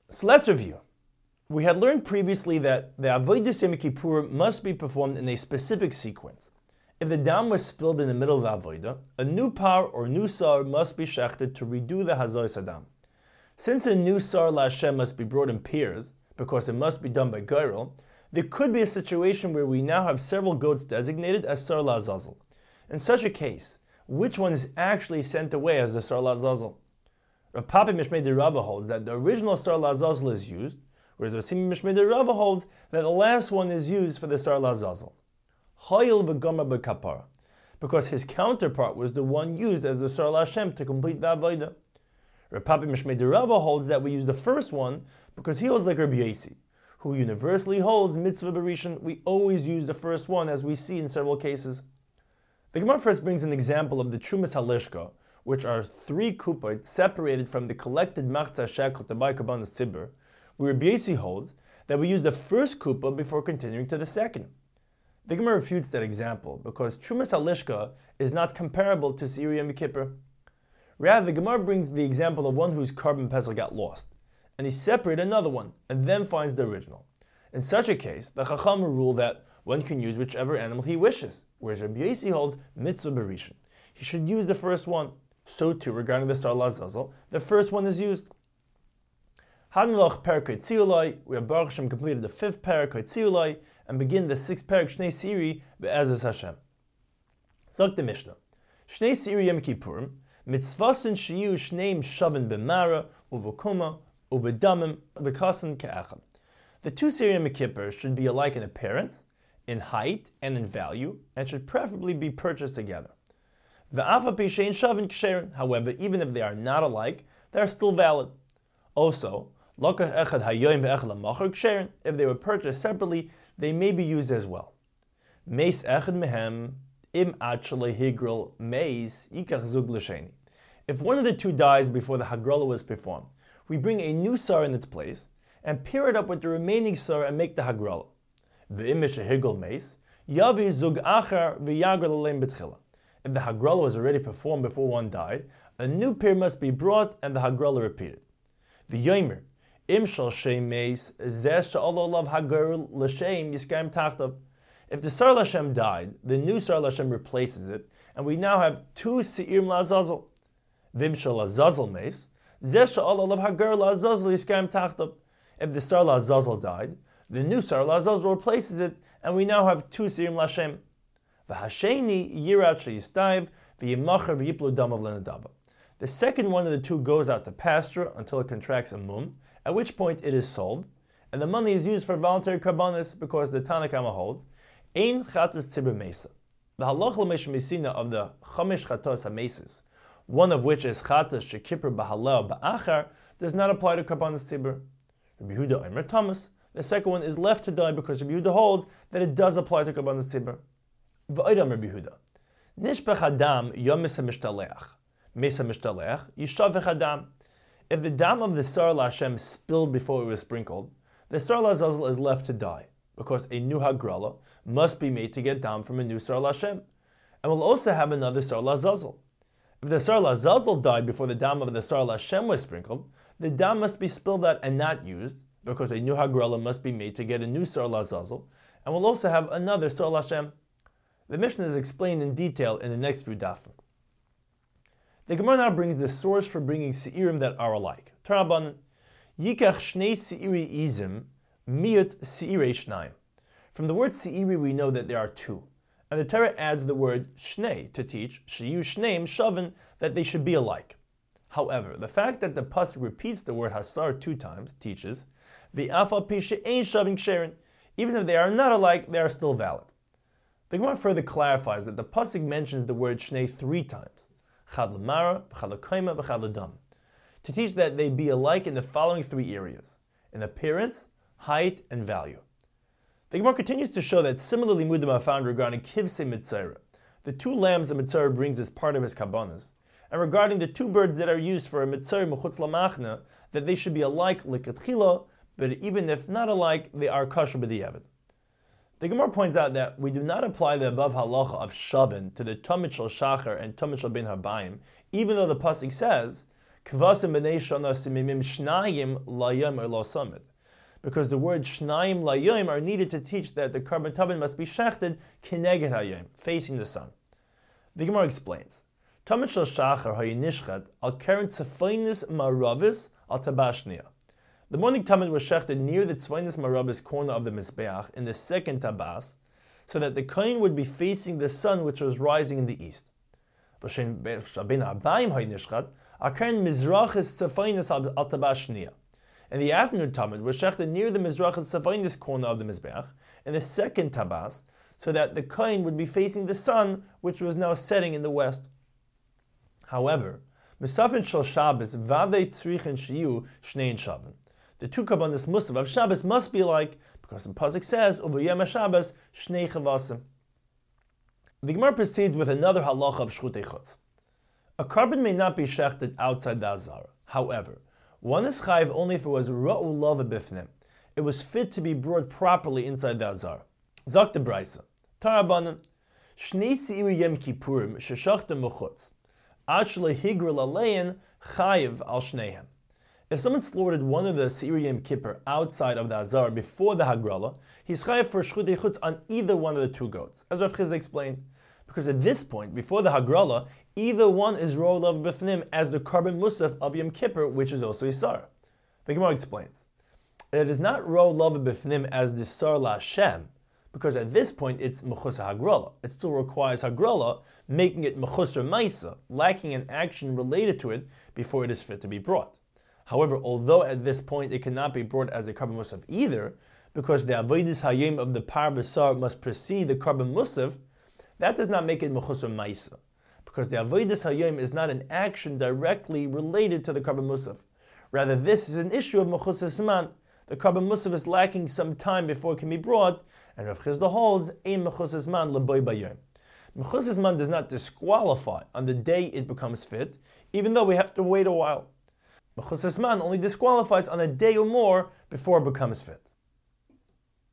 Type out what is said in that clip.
So let's review. We had learned previously that the Avodas Yom Kippur must be performed in a specific sequence. If the dam was spilled in the middle of the Avodah, a new par or new sar must be shechted to redo the Hazois Adam. Since a new sar LaHashem must be brought in pairs, because it must be done by Geirel, there could be a situation where we now have several goats designated as sar LaAzazel. In such a case, which one is actually sent away as the sar LaAzazel? Rav Papi Mishmei de Rava holds that the original sar LaAzazel is used, whereas Rav Simi Mishmei de Rava holds that the last one is used for the sar LaAzazel. Hoyel v'gomer b'kapara, because his counterpart was the one used as the sar LaHashem to complete the avodah. Rav Papi Mishmei de Rava holds that we use the first one because he holds like Rabbi Yosi, who universally holds mitzvah berishin. We always use the first one, as we see in several cases. The Gemara first brings an example of the Trumas Halishka, which are 3 kupot separated from the collected machzah shekel to buy kabbanas tzibur, where Rabbi Yosi holds that we use the first kupa before continuing to the second. The Gemara refutes that example because Trumas Halishka is not comparable to Seir Yom Kippur. Rather, the Gemara brings the example of one whose carbon pesach got lost, and he separated another one, and then finds the original. In such a case, the Chacham rule that one can use whichever animal he wishes, whereas Rabbi Yosi holds mitzvah berishin. He should use the first one. So too, regarding the sar LaAzazel, the first one is used. Hanulach Perek Tziyulai, we have Baruch Hashem completed the 5th Perek Tziyulai, and begin the 6th Perek Shnei Siri be'ezus Hashem. Zok the Mishnah. Shnei Siri Yom Kippurim, mitzvasin shiyu shneim shavin b'mara, ubekuma, ubedamim, bekasan ke'acham. The 2 Siri Yom Kippur should be alike in appearance, in height, and in value, and should preferably be purchased together. However, even if they are not alike, they are still valid. Also, if they were purchased separately, they may be used as well. If one of the 2 dies before the Hagrala was performed, we bring a new sar in its place and pair it up with the remaining sar and make the Hagrala. If the Hagrala was already performed before one died, a new pair must be brought and the Hagrala repeated. The Yomer, Im shal shem meis, zeh sha'alo lav hagar l'shem yiskayim tachtav. If the sar LaHashem died, the new sar LaHashem replaces it, and we now have 2 Seirim LaAzazel. Vim shal LaAzazel meis, zeh sha'alo lav hagar l'Azazel yiskayim tachtav. If the sar LaAzazel died, the new sar LaAzazel replaces it, and we now have 2 Seirim LaHashem. V'hasheni yirat sheyistav v'yimacher v'yiplu damav l'nadava. The second one of the 2 goes out to pasture until it contracts a mum, at which point it is sold, and the money is used for voluntary karbanis because the Tanna Kama holds, Ein chatas tzibur mesa. The halach l'mesh mesina of the chamesh chatos hamesis, one of which is chatas shekipur b'halel ba'achar, does not apply to karbanis tzibur. Rabbi Yehuda Omer Thomas, the second one is left to die because Rabbi Yehuda holds that it does apply to karbanis tzibur. V'oidam Rabbi Yehuda, nishpech adam yomis ha'mishtaleach. Mesa mishtaleach, yishavech adam. If the dam of the sar LaHashem spilled before it was sprinkled, the sar LaAzazel is left to die, because a new Hagrala must be made to get dam from a new sar LaHashem, and will also have another sar LaAzazel. If the sar LaAzazel died before the dam of the sar LaHashem was sprinkled, the dam must be spilled out and not used, because a new Hagrala must be made to get a new sar LaAzazel, and will also have another sar LaHashem. The Mishnah is explained in detail in the next few dafim. The Gemara now brings the source for bringing seirim that are alike. Tarabanan, yikach shnei seiri izim, miyut seirei shnaim. From the word seiri we know that there are 2, and the Torah adds the word shnei to teach shiyu shneim shavin, that they should be alike. However, the fact that the pasuk repeats the word hasar 2 times teaches v'afal pi she'ein shavin ksherin, even if they are not alike, they are still valid. The Gemara further clarifies that the pasuk mentions the word shnei 3 times. Chad l'mara, v'chad l'koyma, v'chad l'dam, to teach that they be alike in the following 3 areas: in appearance, height, and value. The Gemara continues to show that similarly Mudim are found regarding kivsei mitzayra, the 2 lambs the mitzayra brings as part of his kabbanas, and regarding the 2 birds that are used for a mitzayra mechutz lamachna, that they should be alike likatchila, but even if not alike, they are kosher b'diavad. The Gemara points out that we do not apply the above halacha of shavin to the Tamid Shel Shachar and Tamid Shel Ben Habayim, even though the pasuk says, Kvasim b'nei shana simimim shnayim layom or lo samid. Because the words shnayim layom are needed to teach that the carbon tabin must be shechted kineged hayom, facing the sun. The Gemara explains, Tamid shel shachar hayinishchat al keren tzefainis maravis al tabashnia. The morning tamid was shechted near the tzefainis maravis corner of the mizbeach in the second tabas, so that the kohen would be facing the sun which was rising in the east. V'shein ben abayim hayinishchat al keren mizrachis tzefainis al tabashnia. And the afternoon tamid was shechted near the mizrachis tzefainis corner of the mizbeach in the second tabas, so that the kohen would be facing the sun, which was now setting in the west. However, Misafin shel Shabbos vadei tzrichen shiyu shnei shavan. The two kabbanis musaf of Shabbos must be like, because the pasuk says uvayem Shabbos shnei chavasim. The Gemara proceeds with another halacha of shchutei chutz. A carbon may not be shechted outside the azara. However, one is chayiv only if it was ra'u lava bifnim. It was fit to be brought properly inside the azara. Zok the Brisa. Tarabanan, Shnei Seiri Yom Kippurim Sheshachtem Mechutz, Ad Shelehigril Alein Chayiv Al Shneihem. If someone slaughtered one of the Seiri Yom Kippur outside of the Azar before the Hagrala, he's chayiv for Shchutei Chutz on either one of the two goats, as Rav Chizda explained. Because at this point, before the Hagrala, either one is rolled of Bifnim as the carbon musaf of Yom Kippur, which is also Isar. The Gemara explains, it is not rolled of Bifnim as the Sar La Hashem, because at this point it's mechusar hagrala. It still requires hagrala, making it mechusar maisa, lacking an action related to it before it is fit to be brought. However, although at this point it cannot be brought as a carbon musaf either, because the avodas hayim of the par b'sar must precede the carbon musaf, that does not make it mechusar maisa, because the avodas hayim is not an action directly related to the carbon musaf. Rather, this is an issue of mechusar zman. The carbon musaf is lacking some time before it can be brought, and Rav Chizda holds, ein mechusar zman leboy bayom. Mechusar zman does not disqualify on the day it becomes fit, even though we have to wait a while. Mechusar zman only disqualifies on a day or more before it becomes fit.